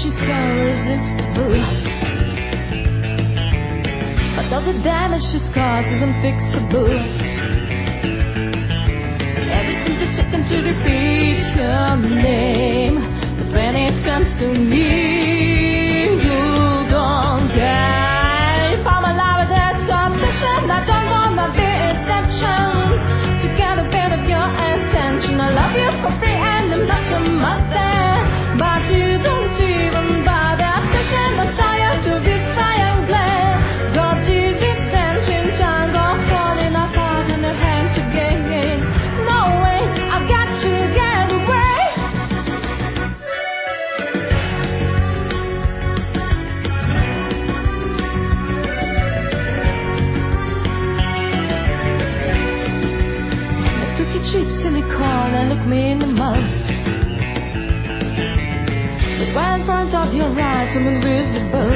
she's so irresistible. But all the damage she's caused is unfixable. Everything just second to repeat her name. But when it comes to me, you don't care. If I'm alive, that's obsession. I don't wanna be exception. To get a bit of your attention, I love you for free and I'm not your mother. But you don't even bother. Obsession, I'm tired to this triangle. Got easy tension, tango, falling apart in the hands again. No way, I've got to get away. The cookie chips in the corner look me in the mouth. Right in front of your eyes, I'm invisible.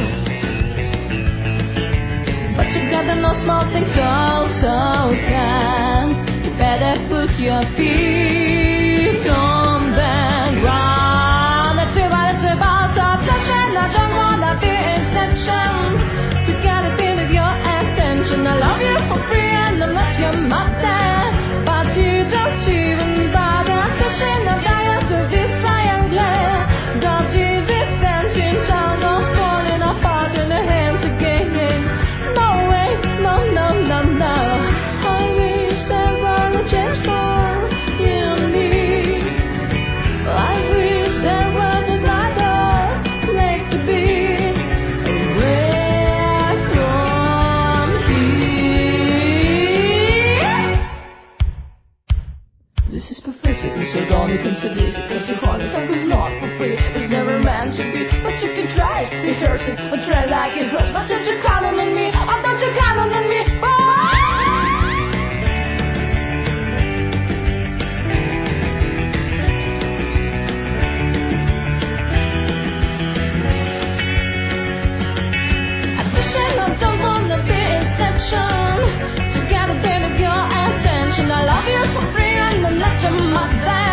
But you gotta know small things also can. You better put your feet on the ground. That's what it's about, obsession. I don't wanna be exception. You gotta bit of your attention. I love you for free and I'm not your mother. But you don't even bother. Obsession, I'm dying to this triangle. Got easy tension, tango, falling apart in the hands again. No way, no, no, no, no. I wish there were a chance for you and me. I wish there was another place to be. Away from here. This is pathetic, so don't you consider it. Because the heart attack is not for free. It's never meant to be, but you can try it. It hurts it, but try like it hurts. But don't you count on me? Oh, don't you count on me? Oh! Obsession, I don't wanna be exception. To get a bit of your attention, I love you for free and I'm not your mother.